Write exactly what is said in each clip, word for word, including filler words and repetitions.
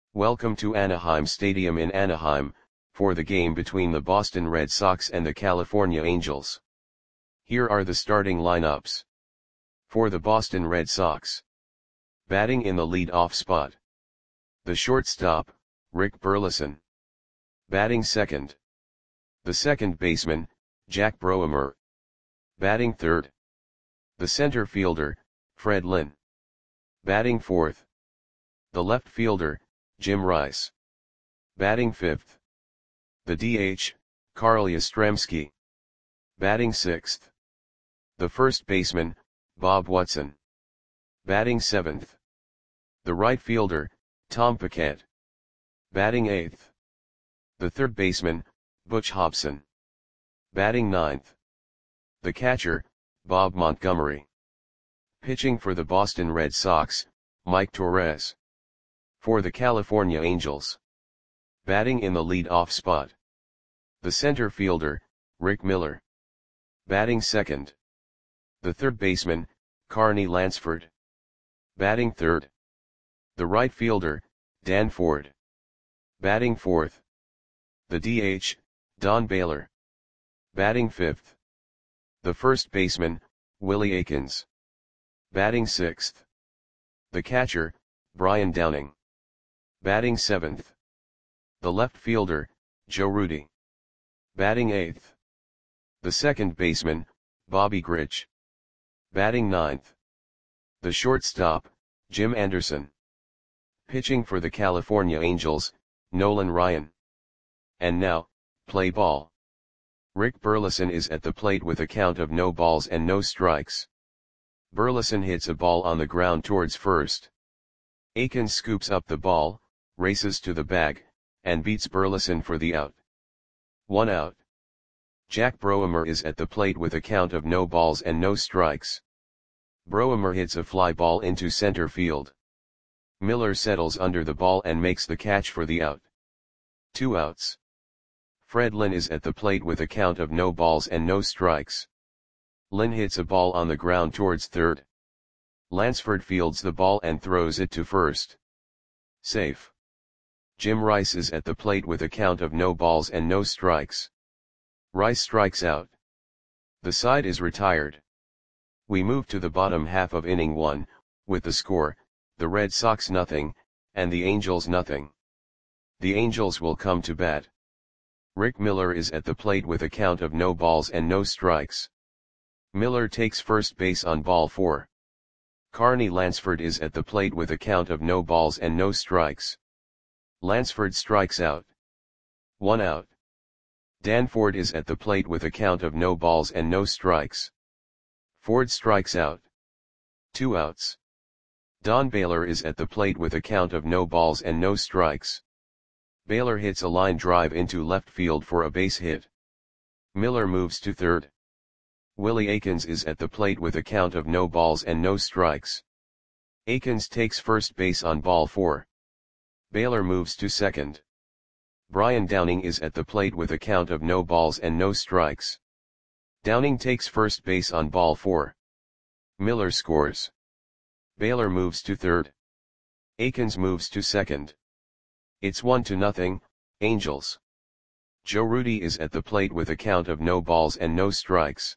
Welcome to Anaheim Stadium in Anaheim, for the game between the Boston Red Sox and the California Angels. Here are the starting lineups. For the Boston Red Sox. Batting in the lead-off spot. The shortstop, Rick Burleson. Batting second. The second baseman, Jack Broemer. Batting third. The center fielder, Fred Lynn. Batting fourth. The left fielder, Jim Rice. Batting fifth. The D H, Carl Yastrzemski. Batting sixth. The first baseman, Bob Watson. Batting seventh. The right fielder, Tom Paquette. Batting eighth. The third baseman, Butch Hobson. Batting ninth. The catcher, Bob Montgomery. Pitching for the Boston Red Sox, Mike Torres. For the California Angels. Batting in the lead-off spot. The center fielder, Rick Miller. Batting second. The third baseman, Carney Lansford. Batting third. The right fielder, Dan Ford. Batting fourth. The D H, Don Baylor. Batting fifth. The first baseman, Willie Aikens. Batting sixth. The catcher, Brian Downing. Batting seventh. The left fielder, Joe Rudi. Batting eighth. The second baseman, Bobby Grich. Batting ninth. The shortstop, Jim Anderson. Pitching for the California Angels, Nolan Ryan. And now, play ball. Rick Burleson is at the plate with a count of no balls and no strikes. Burleson hits a ball on the ground towards first. Aikens scoops up the ball, races to the bag, and beats Burleson for the out. One out. Jack Broemer is at the plate with a count of no balls and no strikes. Broemer hits a fly ball into center field. Miller settles under the ball and makes the catch for the out. Two outs. Fred Lynn is at the plate with a count of no balls and no strikes. Lynn hits a ball on the ground towards third. Lansford fields the ball and throws it to first. Safe. Jim Rice is at the plate with a count of no balls and no strikes. Rice strikes out. The side is retired. We move to the bottom half of inning one, with the score, the Red Sox nothing, and the Angels nothing. The Angels will come to bat. Rick Miller is at the plate with a count of no balls and no strikes. Miller takes first base on ball four. Carney Lansford is at the plate with a count of no balls and no strikes. Lansford strikes out. One out. Dan Ford is at the plate with a count of no balls and no strikes. Ford strikes out. Two outs. Don Baylor is at the plate with a count of no balls and no strikes. Baylor hits a line drive into left field for a base hit. Miller moves to third. Willie Aikens is at the plate with a count of no balls and no strikes. Aikens takes first base on ball four. Baylor moves to second. Brian Downing is at the plate with a count of no balls and no strikes. Downing takes first base on ball four. Miller scores. Baylor moves to third. Aikens moves to second. It's one to nothing, Angels. Joe Rudi is at the plate with a count of no balls and no strikes.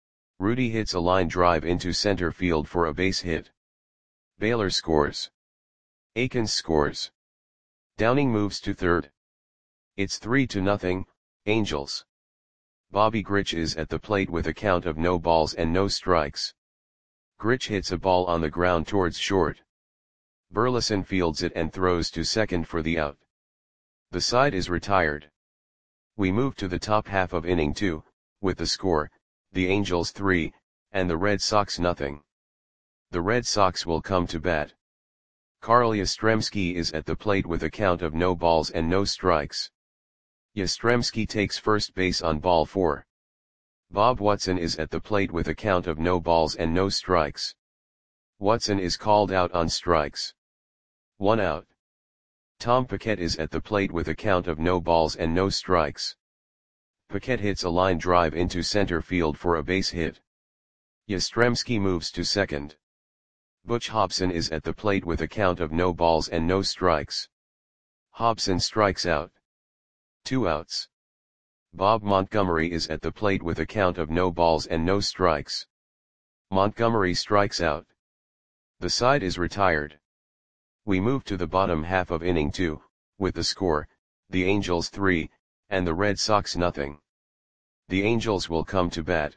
Rudi hits a line drive into center field for a base hit. Baylor scores. Aikens scores. Downing moves to third. It's three to nothing, Angels. Bobby Grich is at the plate with a count of no balls and no strikes. Grich hits a ball on the ground towards short. Burleson fields it and throws to second for the out. The side is retired. We move to the top half of inning two, with the score, the Angels three, and the Red Sox nothing. The Red Sox will come to bat. Carl Yastrzemski is at the plate with a count of no balls and no strikes. Yastrzemski takes first base on ball four. Bob Watson is at the plate with a count of no balls and no strikes. Watson is called out on strikes. One out. Tom Paquette is at the plate with a count of no balls and no strikes. Paquette hits a line drive into center field for a base hit. Yastrzemski moves to second. Butch Hobson is at the plate with a count of no balls and no strikes. Hobson strikes out. Two outs. Bob Montgomery is at the plate with a count of no balls and no strikes. Montgomery strikes out. The side is retired. We move to the bottom half of inning two, with the score, the Angels three, and the Red Sox nothing. The Angels will come to bat.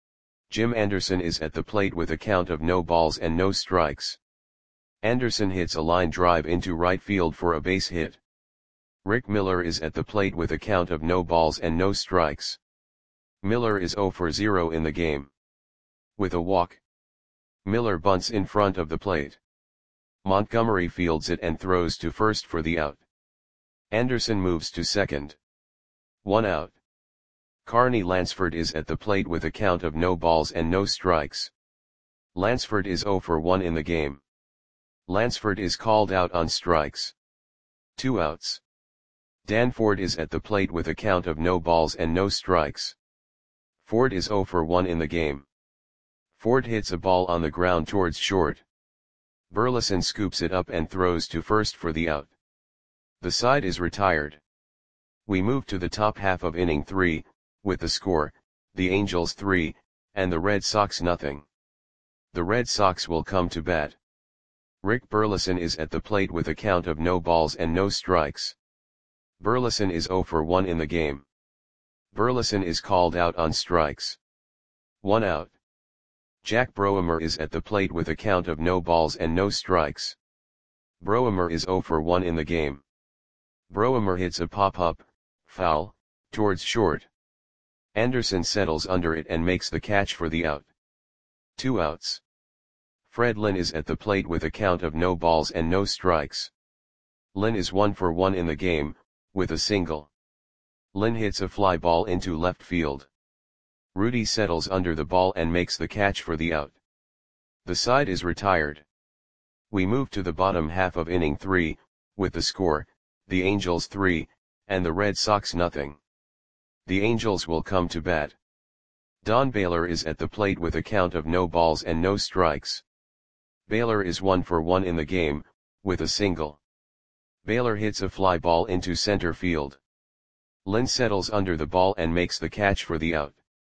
Jim Anderson is at the plate with a count of no balls and no strikes. Anderson hits a line drive into right field for a base hit. Rick Miller is at the plate with a count of no balls and no strikes. Miller is zero for zero in the game. With a walk, Miller bunts in front of the plate. Montgomery fields it and throws to first for the out. Anderson moves to second. One out. Carney Lansford is at the plate with a count of no balls and no strikes. Lansford is zero for one in the game. Lansford is called out on strikes. Two outs. Dan Ford is at the plate with a count of no balls and no strikes. Ford is zero for one in the game. Ford hits a ball on the ground towards short. Burleson scoops it up and throws to first for the out. The side is retired. We move to the top half of inning three, with the score, the Angels three, and the Red Sox nothing. The Red Sox will come to bat. Rick Burleson is at the plate with a count of no balls and no strikes. Burleson is zero for one in the game. Burleson is called out on strikes. One out. Jack Broemer is at the plate with a count of no balls and no strikes. Broemer is zero for one in the game. Broemer hits a pop-up, foul, towards short. Anderson settles under it and makes the catch for the out. Two outs. Fred Lynn is at the plate with a count of no balls and no strikes. Lynn is one for one in the game, with a single. Lynn hits a fly ball into left field. Rudy settles under the ball and makes the catch for the out. The side is retired. We move to the bottom half of inning three, with the score, the Angels three, and the Red Sox nothing. The Angels will come to bat. Don Baylor is at the plate with a count of no balls and no strikes. Baylor is one for one in the game, with a single. Baylor hits a fly ball into center field. Lynn settles under the ball and makes the catch for the out.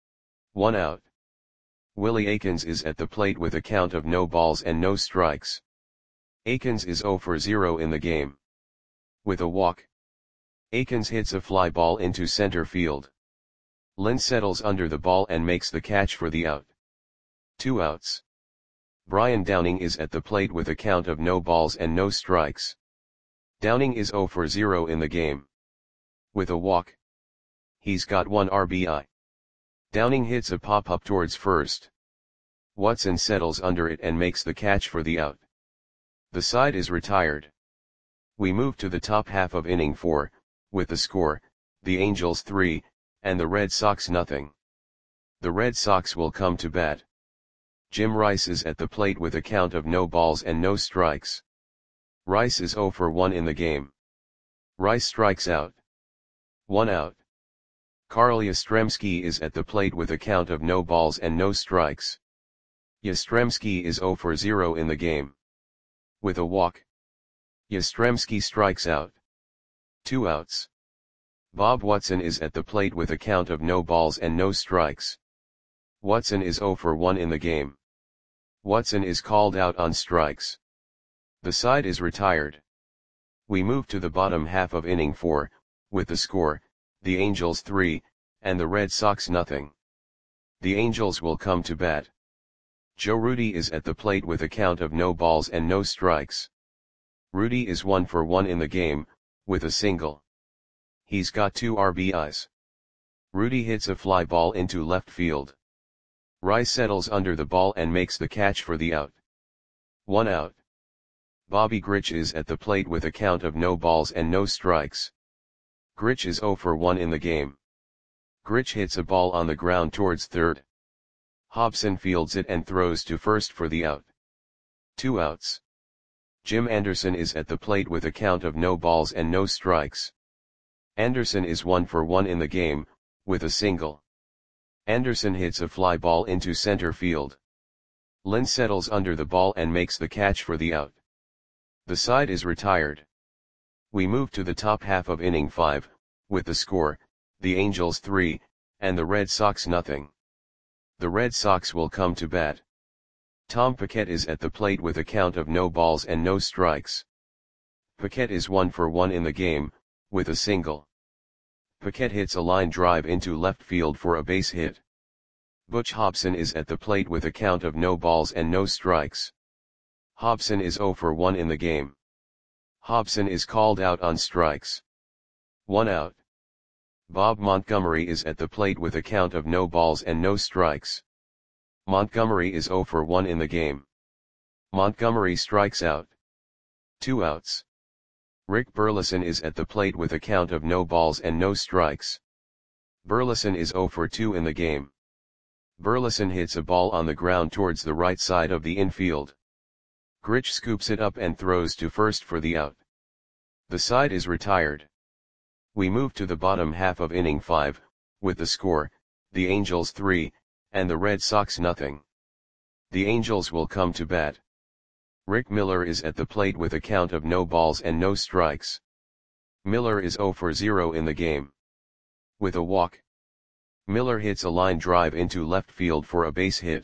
One out. Willie Aikens is at the plate with a count of no balls and no strikes. Aikens is zero for zero in the game. With a walk, Aikens hits a fly ball into center field. Lynn settles under the ball and makes the catch for the out. Two outs. Brian Downing is at the plate with a count of no balls and no strikes. Downing is zero for zero in the game. With a walk, he's got one R B I. Downing hits a pop-up towards first. Watson settles under it and makes the catch for the out. The side is retired. We move to the top half of inning four, with the score, the Angels three, and the Red Sox nothing. The Red Sox will come to bat. Jim Rice is at the plate with a count of no balls and no strikes. Rice is zero for one in the game. Rice strikes out. One out. Carl Yastrzemski is at the plate with a count of no balls and no strikes. Yastrzemski is zero for zero in the game. With a walk, Yastrzemski strikes out. Two outs. Bob Watson is at the plate with a count of no balls and no strikes. Watson is zero for one in the game. Watson is called out on strikes. The side is retired. We move to the bottom half of inning four, with the score, the Angels three, and the Red Sox nothing. The Angels will come to bat. Joe Rudy is at the plate with a count of no balls and no strikes. Rudy is one for one in the game, with a single. He's got two R B Is. Rudy hits a fly ball into left field. Rice settles under the ball and makes the catch for the out. One out. Bobby Grich is at the plate with a count of no balls and no strikes. Grich is zero for one in the game. Grich hits a ball on the ground towards third. Hobson fields it and throws to first for the out. Two outs. Jim Anderson is at the plate with a count of no balls and no strikes. Anderson is one for one in the game, with a single. Anderson hits a fly ball into center field. Lynn settles under the ball and makes the catch for the out. The side is retired. We move to the top half of inning five, with the score, the Angels three, and the Red Sox nothing. The Red Sox will come to bat. Tom Paquette is at the plate with a count of no balls and no strikes. Paquette is one for one in the game, with a single. Paquette hits a line drive into left field for a base hit. Butch Hobson is at the plate with a count of no balls and no strikes. Hobson is zero for one in the game. Hobson is called out on strikes. One out. Bob Montgomery is at the plate with a count of no balls and no strikes. Montgomery is zero for one in the game. Montgomery strikes out. Two outs. Rick Burleson is at the plate with a count of no balls and no strikes. Burleson is zero for two in the game. Burleson hits a ball on the ground towards the right side of the infield. Grich scoops it up and throws to first for the out. The side is retired. We move to the bottom half of inning five, with the score, the Angels three, and the Red Sox nothing. The Angels will come to bat. Rick Miller is at the plate with a count of no balls and no strikes. Miller is zero for zero in the game. With a walk, Miller hits a line drive into left field for a base hit.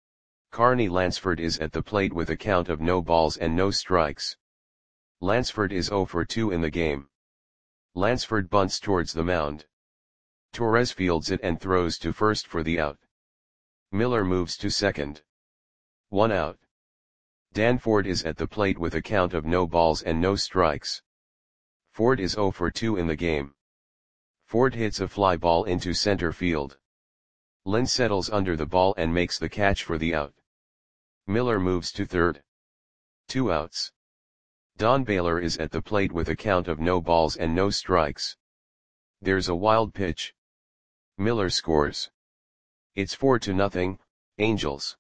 Carney Lansford is at the plate with a count of no balls and no strikes. Lansford is zero for two in the game. Lansford bunts towards the mound. Torres fields it and throws to first for the out. Miller moves to second. One out. Dan Ford is at the plate with a count of no balls and no strikes. Ford is zero for two in the game. Ford hits a fly ball into center field. Lynn settles under the ball and makes the catch for the out. Miller moves to third. Two outs. Don Baylor is at the plate with a count of no balls and no strikes. There's a wild pitch. Miller scores. It's four to nothing, Angels.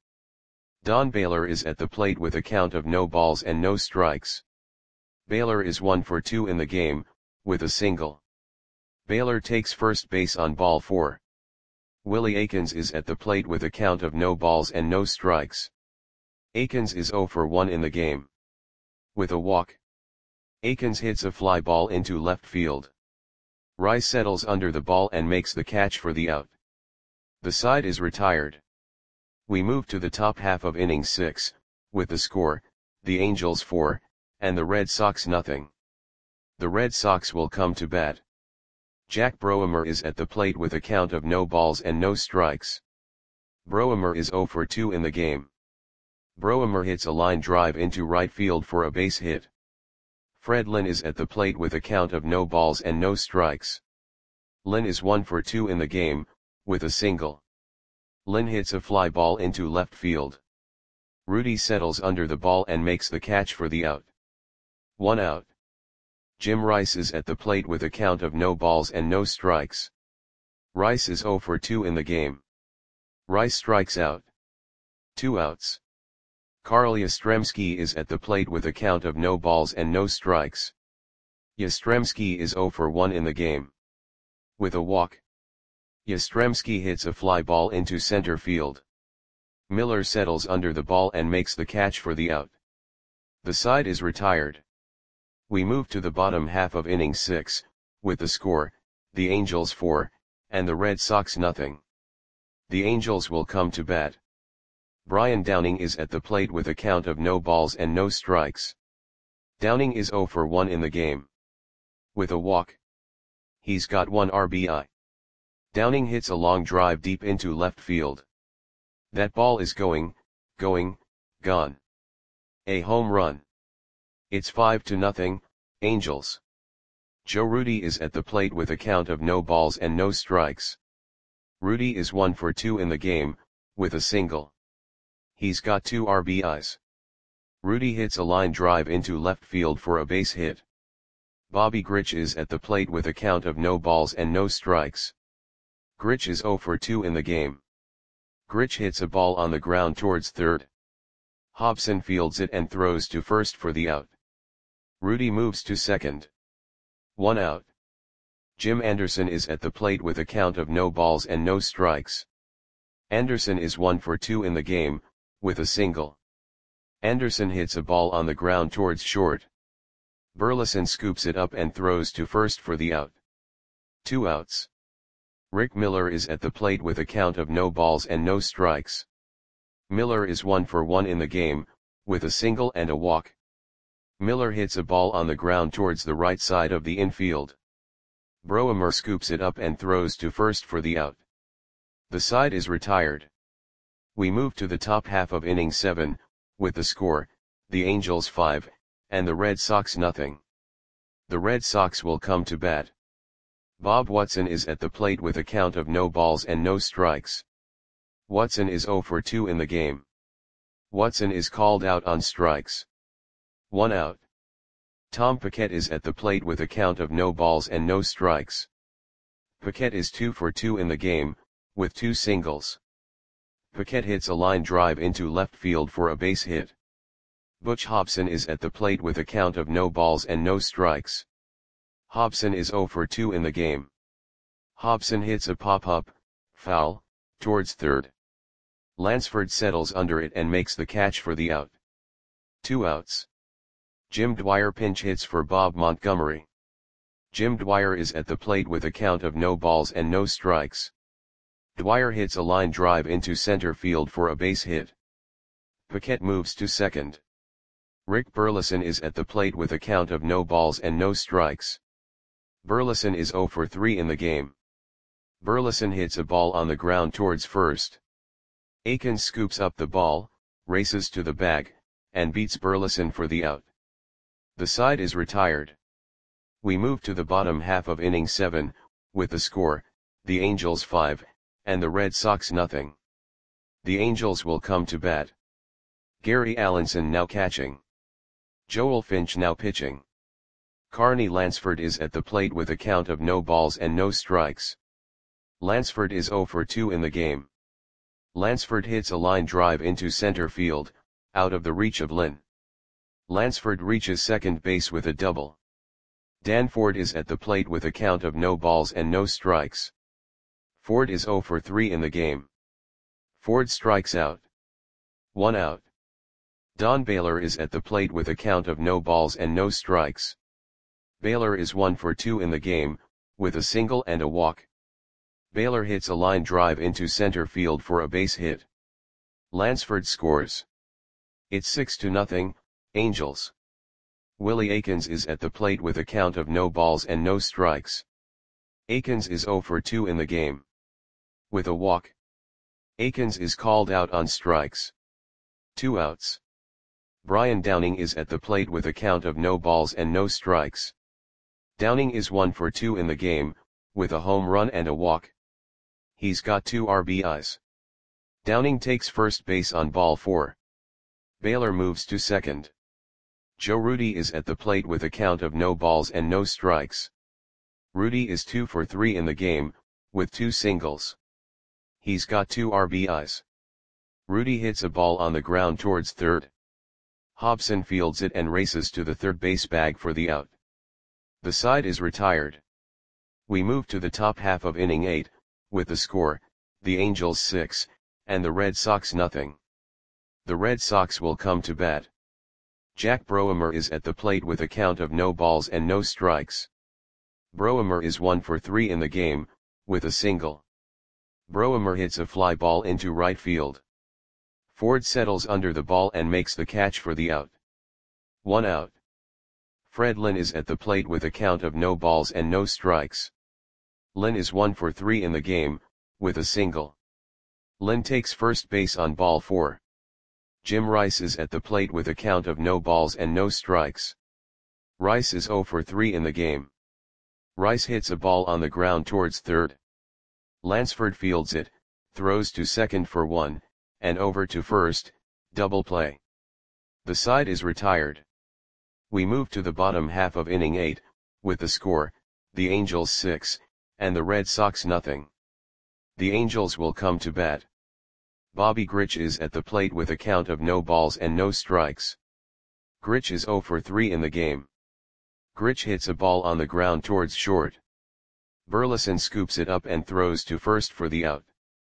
Don Baylor is at the plate with a count of no balls and no strikes. Baylor is one for two in the game, with a single. Baylor takes first base on ball four. Willie Aikens is at the plate with a count of no balls and no strikes. Aikens is zero for one in the game. With a walk, Aikens hits a fly ball into left field. Rice settles under the ball and makes the catch for the out. The side is retired. We move to the top half of inning six, with the score, the Angels four, and the Red Sox nothing. The Red Sox will come to bat. Jack Broemer is at the plate with a count of no balls and no strikes. Broemer is zero for two in the game. Broemer hits a line drive into right field for a base hit. Fred Lynn is at the plate with a count of no balls and no strikes. Lynn is one for two in the game, with a single. Lynn hits a fly ball into left field. Rudy settles under the ball and makes the catch for the out. One out. Jim Rice is at the plate with a count of no balls and no strikes. Rice is zero for two in the game. Rice strikes out. Two outs. Carl Yastrzemski is at the plate with a count of no balls and no strikes. Yastrzemski is zero for one in the game. With a walk, Yastrzemski hits a fly ball into center field. Miller settles under the ball and makes the catch for the out. The side is retired. We move to the bottom half of inning six, with the score, the Angels four, and the Red Sox nothing. The Angels will come to bat. Brian Downing is at the plate with a count of no balls and no strikes. Downing is zero for one in the game. With a walk, he's got one R B I. Downing hits a long drive deep into left field. That ball is going, going, gone. A home run. It's five to nothing, Angels. Joe Rudi is at the plate with a count of no balls and no strikes. Rudi is one for two in the game, with a single. He's got two R B Is. Rudi hits a line drive into left field for a base hit. Bobby Grich is at the plate with a count of no balls and no strikes. Grich is zero for two in the game. Grich hits a ball on the ground towards third. Hobson fields it and throws to first for the out. Rudi moves to second. One out. Jim Anderson is at the plate with a count of no balls and no strikes. Anderson is one for two in the game, with a single. Anderson hits a ball on the ground towards short. Burleson scoops it up and throws to first for the out. Two outs. Rick Miller is at the plate with a count of no balls and no strikes. Miller is one for one in the game, with a single and a walk. Miller hits a ball on the ground towards the right side of the infield. Broemer scoops it up and throws to first for the out. The side is retired. We move to the top half of inning seven, with the score, the Angels five, and the Red Sox nothing. The Red Sox will come to bat. Bob Watson is at the plate with a count of no balls and no strikes. Watson is oh for two in the game. Watson is called out on strikes. One out. Tom Paquette is at the plate with a count of no balls and no strikes. Paquette is two for two in the game, with two singles. Paquette hits a line drive into left field for a base hit. Butch Hobson is at the plate with a count of no balls and no strikes. Hobson is oh for two in the game. Hobson hits a pop-up, foul, towards third. Lansford settles under it and makes the catch for the out. Two outs. Jim Dwyer pinch hits for Bob Montgomery. Jim Dwyer is at the plate with a count of no balls and no strikes. Dwyer hits a line drive into center field for a base hit. Paquette moves to second. Rick Burleson is at the plate with a count of no balls and no strikes. Burleson is oh for three in the game. Burleson hits a ball on the ground towards first. Akins scoops up the ball, races to the bag, and beats Burleson for the out. The side is retired. We move to the bottom half of inning seven, with the score, the Angels five, and the Red Sox nothing. The Angels will come to bat. Gary Allenson now catching. Joel Finch now pitching. Carney Lansford is at the plate with a count of no balls and no strikes. Lansford is oh for two in the game. Lansford hits a line drive into center field, out of the reach of Lynn. Lansford reaches second base with a double. Dan Ford is at the plate with a count of no balls and no strikes. Ford is oh for three in the game. Ford strikes out. One out. Don Baylor is at the plate with a count of no balls and no strikes. Baylor is one for two in the game, with a single and a walk. Baylor hits a line drive into center field for a base hit. Lansford scores. It's six to nothing, Angels. Willie Akins is at the plate with a count of no balls and no strikes. Akins is oh for two in the game. With a walk. Akins is called out on strikes. Two outs. Brian Downing is at the plate with a count of no balls and no strikes. Downing is one for two in the game, with a home run and a walk. He's got two R B Is. Downing takes first base on ball four. Baylor moves to second. Joe Rudy is at the plate with a count of no balls and no strikes. Rudy is two for three in the game, with two singles. He's got two R B Is. Rudy hits a ball on the ground towards third. Hobson fields it and races to the third base bag for the out. The side is retired. We move to the top half of inning eight, with the score, the Angels six, and the Red Sox nothing. The Red Sox will come to bat. Jack Broemer is at the plate with a count of no balls and no strikes. Broemer is one for three in the game, with a single. Broemer hits a fly ball into right field. Ford settles under the ball and makes the catch for the out. One out. Fred Lynn is at the plate with a count of no balls and no strikes. Lynn is one for three in the game, with a single. Lynn takes first base on ball four. Jim Rice is at the plate with a count of no balls and no strikes. Rice is oh for three in the game. Rice hits a ball on the ground towards third. Lansford fields it, throws to second for one, and over to first, double play. The side is retired. We move to the bottom half of inning eight, with the score, the Angels six, and the Red Sox nothing. The Angels will come to bat. Bobby Grich is at the plate with a count of no balls and no strikes. Grich is oh for three in the game. Grich hits a ball on the ground towards short. Burleson scoops it up and throws to first for the out.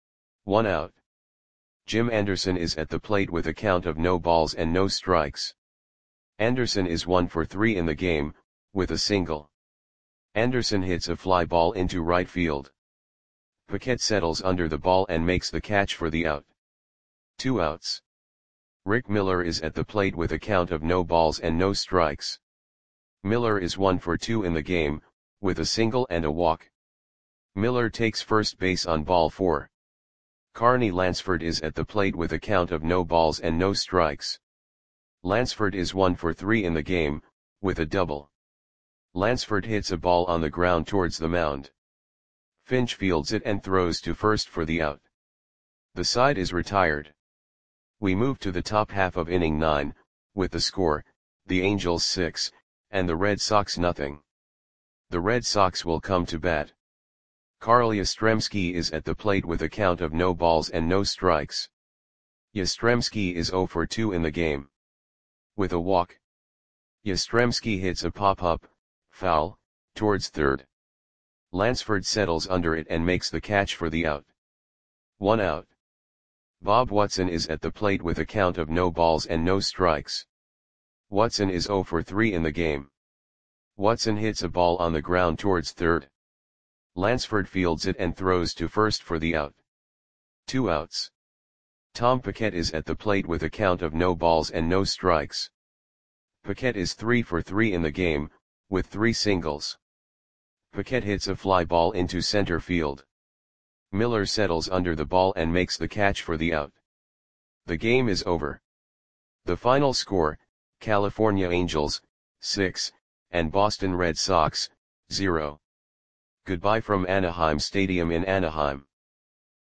One out. Jim Anderson is at the plate with a count of no balls and no strikes. Anderson is one for three in the game, with a single. Anderson hits a fly ball into right field. Paquette settles under the ball and makes the catch for the out. Two outs. Rick Miller is at the plate with a count of no balls and no strikes. Miller is one for two in the game, with a single and a walk. Miller takes first base on ball four. Carney Lansford is at the plate with a count of no balls and no strikes. Lansford is one for three in the game, with a double. Lansford hits a ball on the ground towards the mound. Finch fields it and throws to first for the out. The side is retired. We move to the top half of inning nine, with the score, the Angels six, and the Red Sox nothing. The Red Sox will come to bat. Carl Yastrzemski is at the plate with a count of no balls and no strikes. Yastrzemski is zero for two in the game. With a walk. Yastrzemski hits a pop-up, foul, towards third. Lansford settles under it and makes the catch for the out. One out. Bob Watson is at the plate with a count of no balls and no strikes. Watson is zero for three in the game. Watson hits a ball on the ground towards third. Lansford fields it and throws to first for the out. Two outs. Tom Paquette is at the plate with a count of no balls and no strikes. Paquette is three for three in the game, with three singles. Paquette hits a fly ball into center field. Miller settles under the ball and makes the catch for the out. The game is over. The final score, California Angels, six, and Boston Red Sox, zero. Goodbye from Anaheim Stadium in Anaheim.